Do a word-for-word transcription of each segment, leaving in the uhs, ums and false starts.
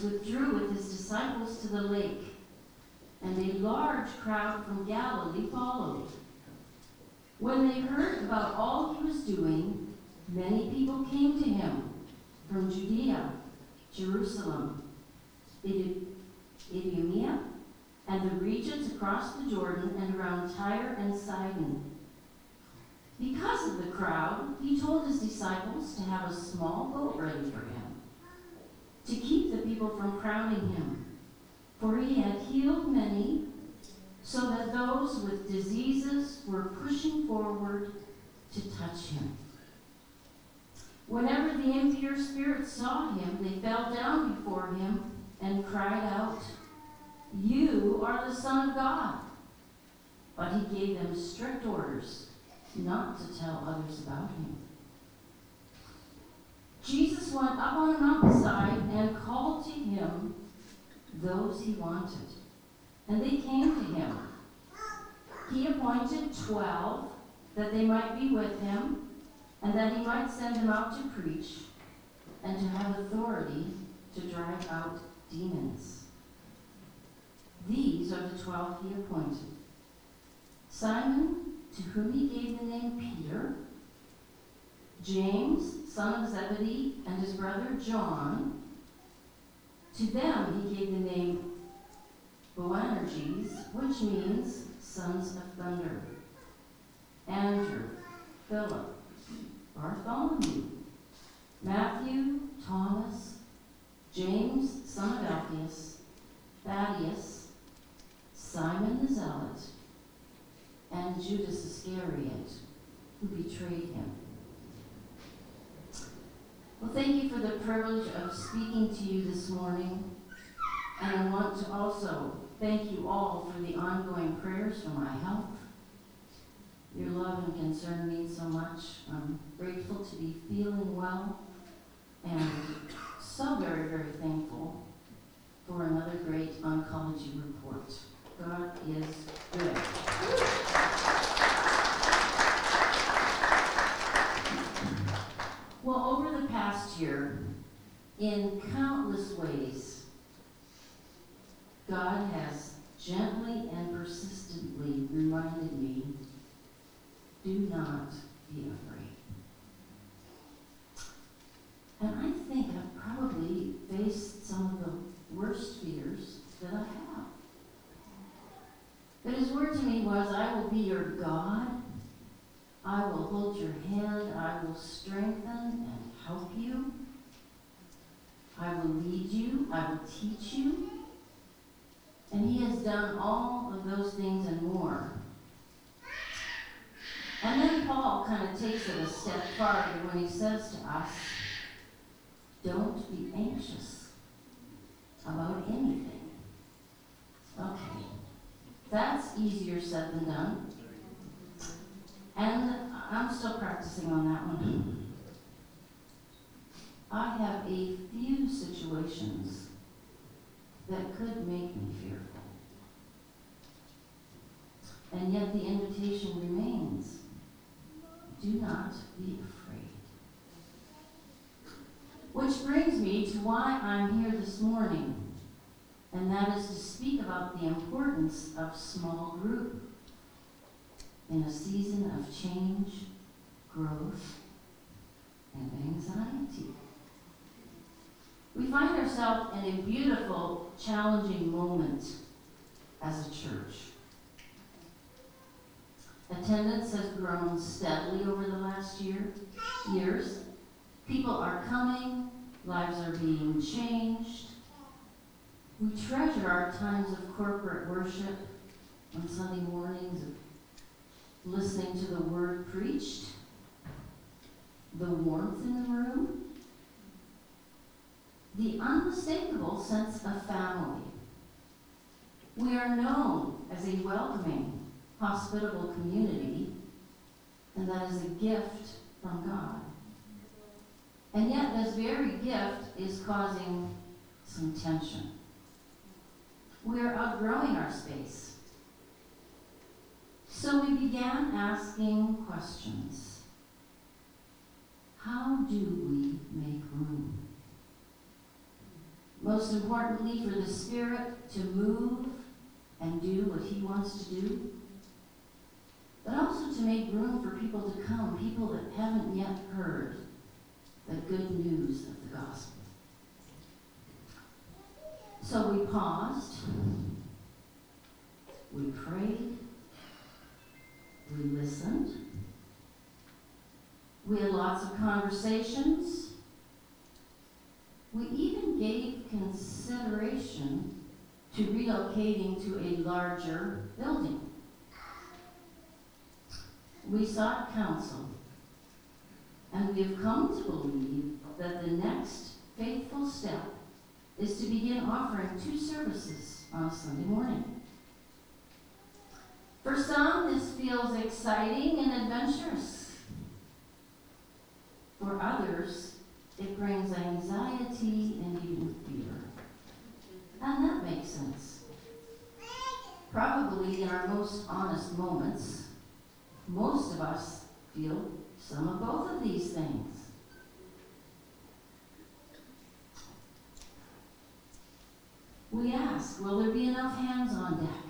Jesus withdrew with his disciples to the lake, and a large crowd from Galilee followed. When they heard about all he was doing, many people came to him from Judea, Jerusalem, Idumea, and the regions across the Jordan and around Tyre and Sidon. Because of the crowd, he told his disciples to have a small boat ready for him, to keep the people from crowding him. For he had healed many, so that those with diseases were pushing forward to touch him. Whenever the impure spirits saw him, they fell down before him and cried out, "You are the Son of God." But he gave them strict orders not to tell others about him. Jesus went up on a mountainside and called to him those he wanted, and they came to him. He appointed twelve, that they might be with him, and that he might send them out to preach, and to have authority to drive out demons. These are the twelve he appointed: Simon, to whom he gave the name Peter, James, son of Zebedee, and his brother John. To them he gave the name Boanerges, which means sons of thunder. Andrew, Philip, Bartholomew, Matthew, Thomas, James, son of Alphaeus, Thaddeus, Simon the Zealot, and Judas Iscariot, who betrayed him. Well, thank you for the privilege of speaking to you this morning. And I want to also thank you all for the ongoing prayers for my health. Your love and concern means so much. I'm grateful to be feeling well, and so very, very thankful for another great oncology report. God is good. Well, over the past year, in countless ways, God has gently and persistently reminded me, do not be afraid. And I think I've probably faced some of the worst fears that I have. But his word to me was, I will be your God. I will hold your hand. I will strengthen and help you. I will lead you. I will teach you. And he has done all of those things and more. And then Paul kind of takes it a step farther when he says to us, don't be anxious about anything. Okay, that's easier said than done. And I'm still practicing on that one. I have a few situations that could make me fearful. And yet the invitation remains, do not be afraid. Which brings me to why I'm here this morning, and that is to speak about the importance of small group in a season of change, growth, and anxiety. We find ourselves in a beautiful, challenging moment as a church. Attendance has grown steadily over the last year, years. People are coming, lives are being changed. We treasure our times of corporate worship on Sunday mornings, of listening to the word preached, the warmth in the room, the unmistakable sense of family. We are known as a welcoming, hospitable community, and that is a gift from God. And yet this very gift is causing some tension. We are outgrowing our space. So we began asking questions. How do we make room? Most importantly, for the Spirit to move and do what he wants to do, but also to make room for people to come, people that haven't yet heard the good news of the gospel. So we paused, we prayed, we listened, we had lots of conversations, we even gave consideration to relocating to a larger building. We sought counsel, and we have come to believe that the next faithful step is to begin offering two services on a Sunday morning. For some, this feels exciting and adventurous. For others, it brings anxiety and even fear. And that makes sense. Probably in our most honest moments, most of us feel some of both of these things. We ask, will there be enough hands on deck?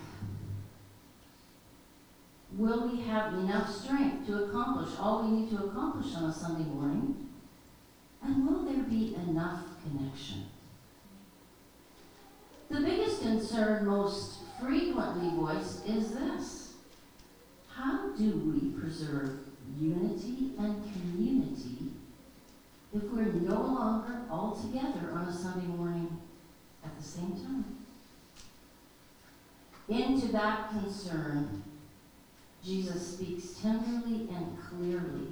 Will we have enough strength to accomplish all we need to accomplish on a Sunday morning? And will there be enough connection? The biggest concern most frequently voiced is this: how do we preserve unity and community if we're no longer all together on a Sunday morning at the same time? Into that concern, Jesus speaks tenderly and clearly.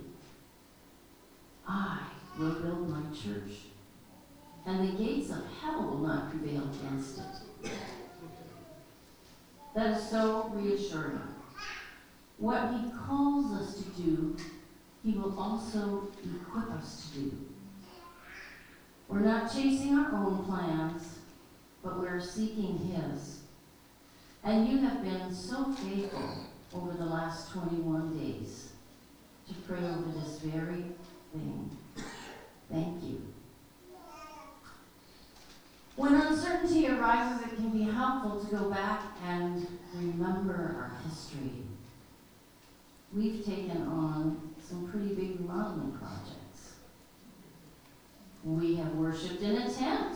I will build my church, and the gates of hell will not prevail against it. That is so reassuring. What he calls us to do, he will also equip us to do. We're not chasing our own plans, but we're seeking his. And you have been so faithful over the last twenty-one days to pray over this very thing. Thank you. When uncertainty arises, it can be helpful to go back and remember our history. We've taken on some pretty big remodeling projects. We have worshiped in a tent.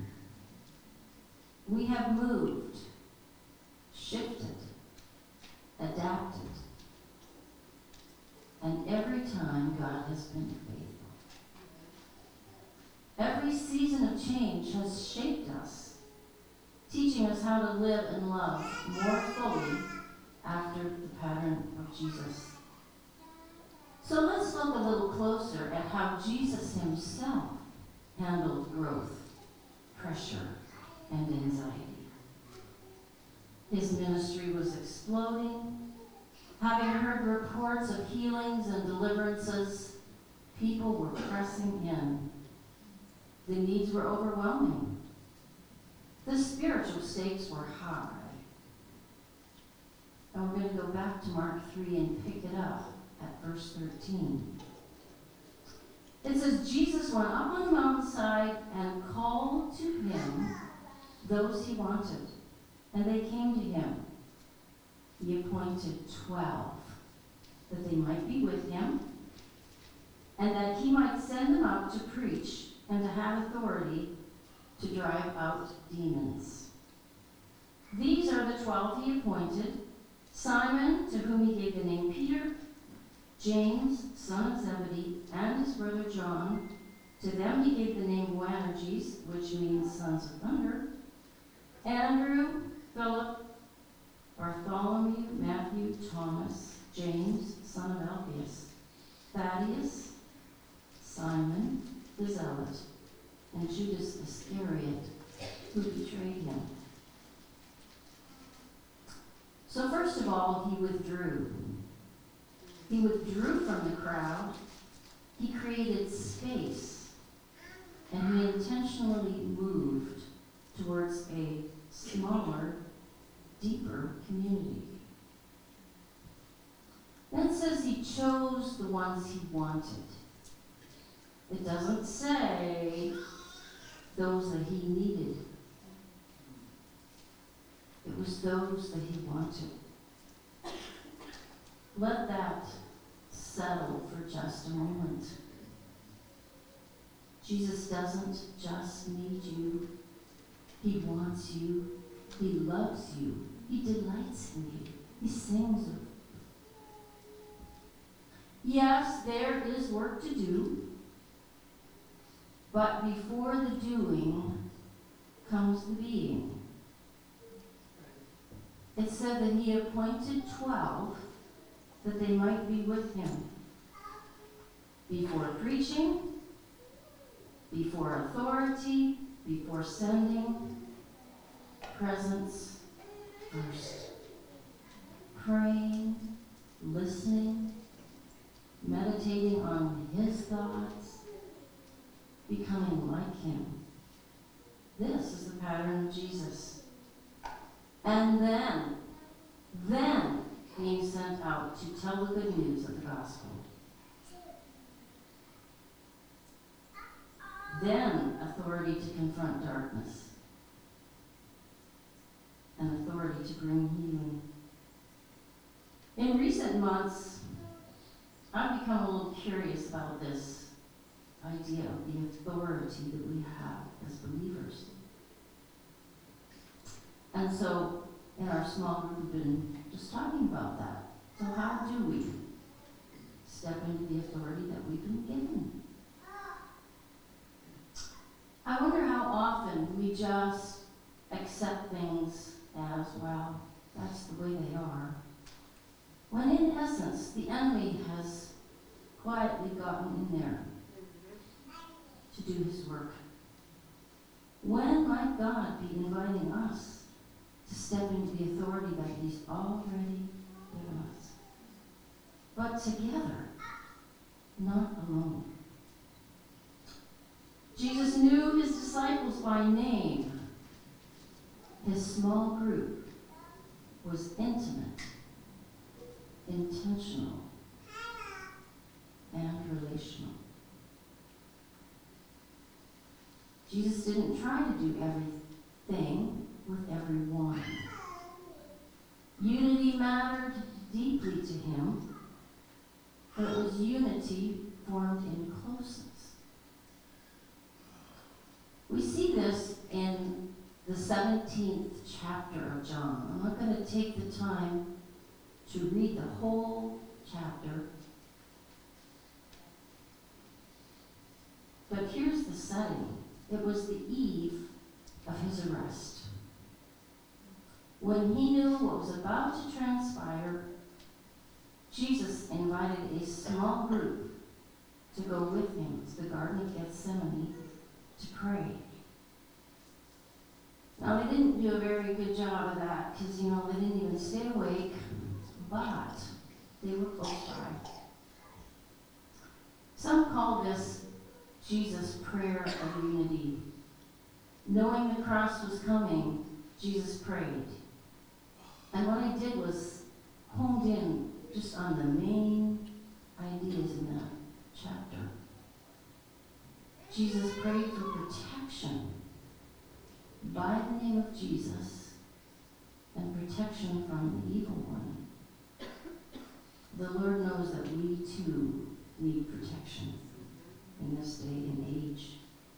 We have moved, shifted, adapted. And every time, God has been faithful. Every season of change has shaped us, teaching us how to live and love more fully after the pattern of Jesus. So let's look a little closer at how Jesus himself handled growth, pressure, and anxiety. His ministry was exploding. Having heard reports of healings and deliverances, people were pressing in. The needs were overwhelming. The spiritual stakes were high. And we're going to go back to Mark three and pick it up at verse thirteen. It says, Jesus went up on the mountainside and called to him those he wanted, and they came to him. He appointed twelve, that they might be with him, and that he might send them out to preach and to have authority to drive out demons. These are the twelve he appointed: Simon, to whom he gave the name Peter, James, son of Zebedee, and his brother John. To them he gave the name Boanerges, which means sons of thunder. Andrew, Philip, Bartholomew, Matthew, Thomas, James, son of Alphaeus, Thaddeus, Simon, the Zealot, and Judas Iscariot, who betrayed him. So first of all, he withdrew. He withdrew from the crowd. He created space, and he intentionally moved towards a smaller, deeper community. Then it says he chose the ones he wanted. It doesn't say those that he needed. It was those that he wanted. Let that settle for just a moment. Jesus doesn't just need you. He wants you. He loves you. He delights in you. He sings of you. Yes, there is work to do, but before the doing comes the being. It said that he appointed twelve that they might be with him. Before preaching, before authority, before sending, presence first. Praying, listening, meditating on his thoughts, becoming like him. This is the pattern of Jesus. And then, then being sent out to tell the good news of the gospel. Then authority to confront darkness. And authority to bring healing. In recent months, I've become a little curious about this idea of the authority that we have as believers. And so, in our small group, we've been just talking about that. So how do we step into the authority that we've been given? I wonder how often we just accept things as, well, that's the way they are. When in essence, the enemy has quietly gotten in there to do his work. When might God be inviting us to step into the authority that he's already given us? But together, not alone. Jesus knew his disciples by name. His small group was intimate, intentional, and relational. Jesus didn't try to do everything with everyone. Unity mattered deeply to him, but it was unity formed in closeness. We see this in the seventeenth chapter of John. I'm not going to take the time to read the whole chapter. But here's the setting. It was the eve of his arrest. When he knew what was about to transpire, Jesus invited a small group to go with him to the Garden of Gethsemane to pray. Now, they didn't do a very good job of that because, you know, they didn't even stay awake, but they were close by. Some call this Jesus' prayer of unity. Knowing the cross was coming, Jesus prayed. And what I did was honed in just on the main ideas in that chapter. Jesus prayed for protection by the name of Jesus and protection from the evil one. The Lord knows that we too need protection in this day and age.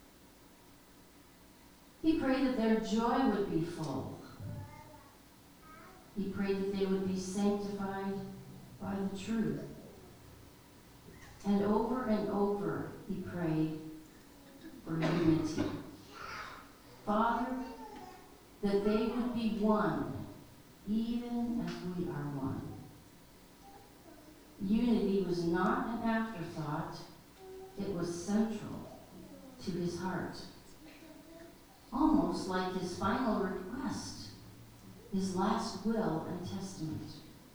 He prayed that their joy would be full. He prayed that they would be sanctified by the truth. And over and over, he prayed for unity. Father, that they would be one, even as we are one. Unity was not an afterthought. It was central to his heart. Almost like his final request, his last will and testament.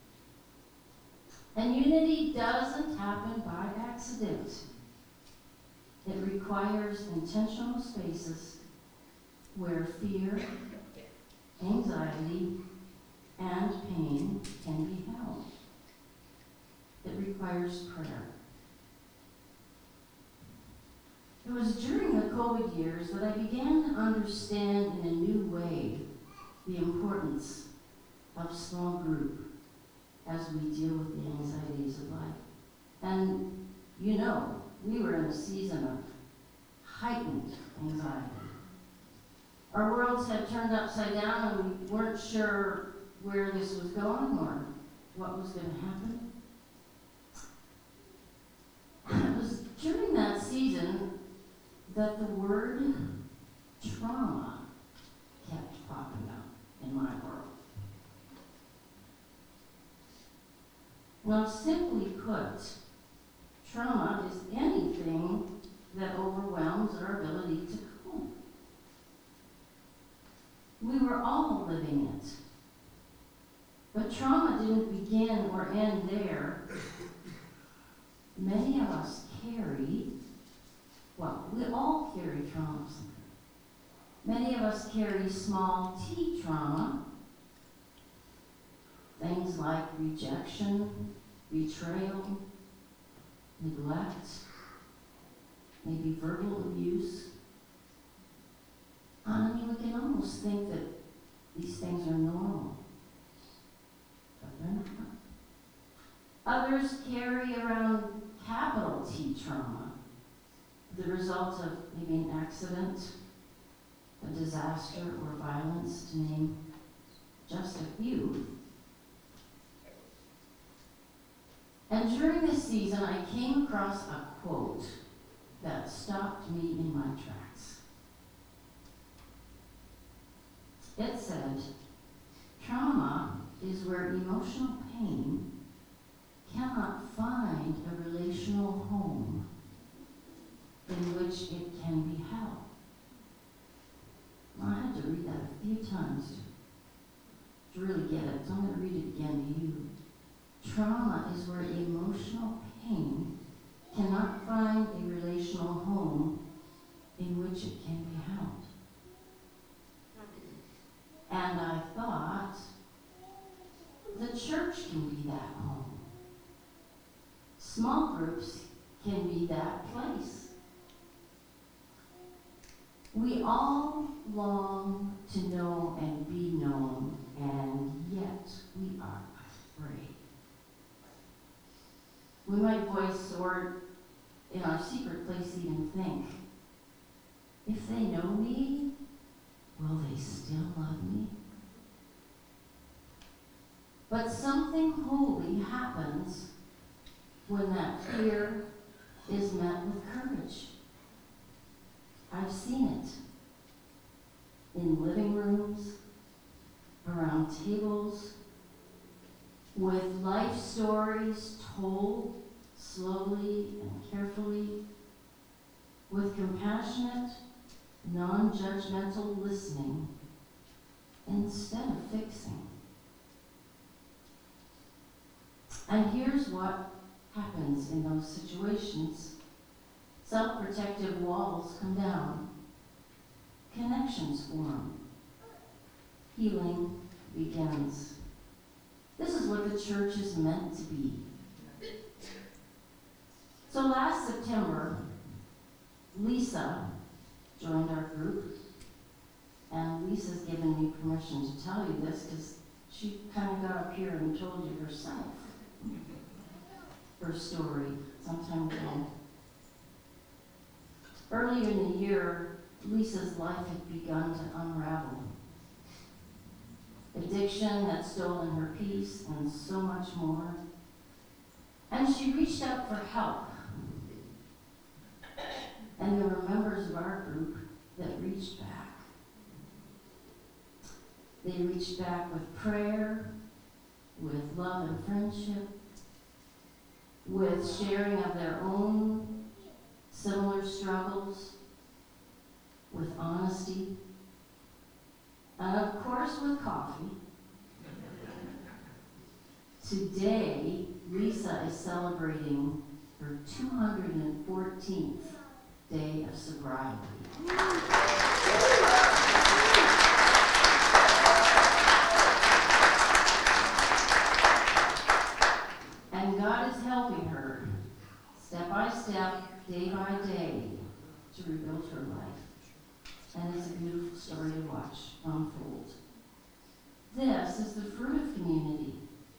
And unity doesn't happen by accident. It requires intentional spaces where fear, anxiety, and pain can be held. It requires prayer. It was during the COVID years that I began to understand in a new way the importance of small group as we deal with the anxieties of life. And you know, we were in a season of heightened anxiety. Our worlds had turned upside down and we weren't sure where this was going or what was going to happen. It was during that season that the word trauma kept popping up in my world. Now, simply put, trauma is anything that overwhelms our ability to cope. We were all living it. But trauma didn't begin or end there. Many of us carry, well, we all carry traumas. Many of us carry small t trauma, things like rejection, betrayal, neglect, maybe verbal abuse. I mean, we can almost think that these things are normal, but they're not. Others carry around capital T trauma, the result of maybe an accident, a disaster, or violence, to name just a few. And during this season, I came across a quote that stopped me in my tracks. It said, "Trauma is where emotional pain cannot find a relational home in which it can be held." Well, I had to read that a few times to, to really get it, so I'm going to read it again to you. Trauma is where emotional pain cannot find a relational home in which it can be held. And I thought, the church can be that home. Small groups can be that place. We all long to know and be known, and yet we are afraid. We might voice or in our secret place even think, if they know me, will they still love me? But something holy happens when that fear is met with courage. I've seen it in living rooms, around tables, with life stories told slowly and carefully, with compassionate, non-judgmental listening instead of fixing. And here's what happens in those situations. Self-protective walls come down. Connections form. Healing begins. This is what the church is meant to be. So last September, Lisa joined our group, and Lisa's given me permission to tell you this because she kind of got up here and told you herself her story some time ago. Earlier in the year, Lisa's life had begun to unravel. Addiction had stolen her peace and so much more. And she reached out for help. And there were members of our group that reached back. They reached back with prayer, with love and friendship, with sharing of their own similar struggles, with honesty, and of course with coffee. Today, Lisa is celebrating her two hundred fourteenth day of sobriety. And God is helping her, step by step, day by day, to rebuild her life. And it's a beautiful story to watch unfold. This is the fruit of community.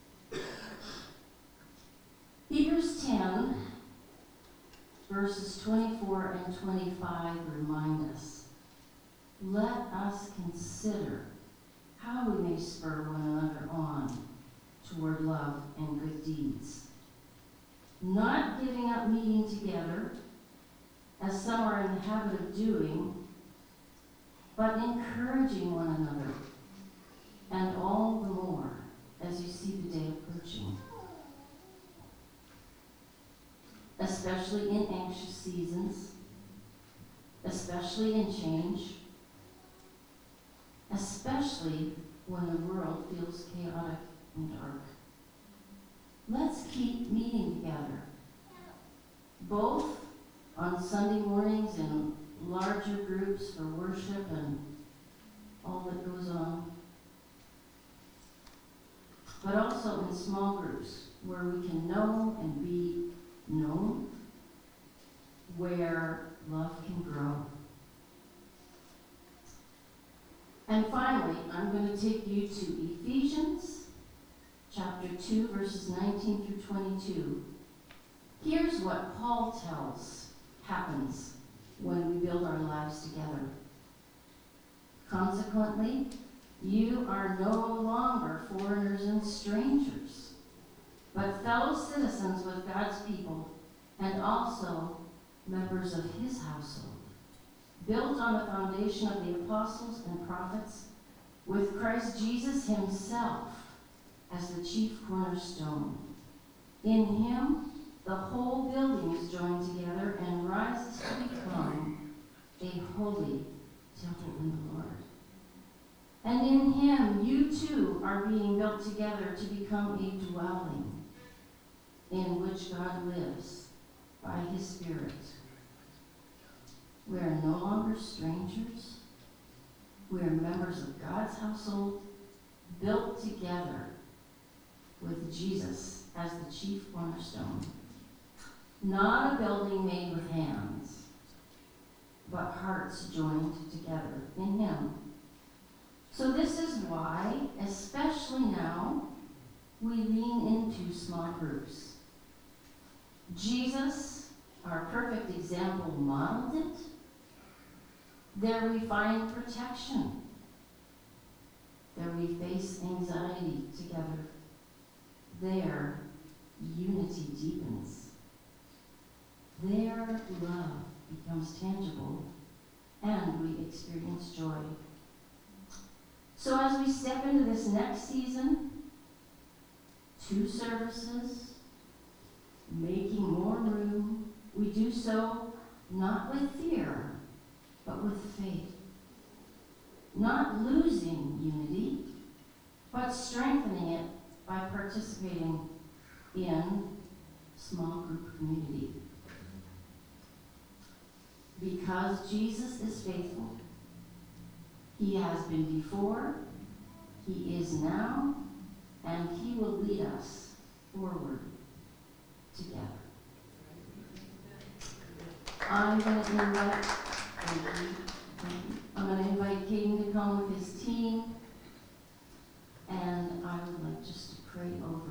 Hebrews ten, verses twenty-four and twenty-five remind us, let us consider how we may spur one another on toward love and good deeds. Not giving up meeting together, as some are in the habit of doing, but encouraging one another, and all the more as you see the day approaching. Especially in anxious seasons, especially in change, especially when the world feels chaotic and dark. Let's keep meeting together, both on Sunday mornings in larger groups for worship and all that goes on, but also in small groups where we can know and be known, where love can grow. And finally, I'm going to take you to Ephesians chapter two, verses nineteen through twenty-two. Here's what Paul tells happens when we build our lives together. Consequently, you are no longer foreigners and strangers, but fellow citizens with God's people and also members of his household, built on the foundation of the apostles and prophets, with Christ Jesus himself as the chief cornerstone. In him, the whole building is joined together and rises to become a holy temple in the Lord. And in him, you too are being built together to become a dwelling in which God lives by his Spirit. We are no longer strangers. We are members of God's household, built together with Jesus as the chief cornerstone. Not a building made with hands, but hearts joined together in him. So this is why, especially now, we lean into small groups. Jesus, our perfect example, modeled it. There we find protection. There we face anxiety together. There, unity deepens. There, love becomes tangible, and we experience joy. So as we step into this next season, two services, making more room, we do so not with fear, but with faith. Not losing unity, but strengthening it by participating in small group community. Because Jesus is faithful. He has been before, he is now, and he will lead us forward together. I'm going to invite, thank you, thank you. I'm going to invite Caden to come with his team, and I would like just to pray over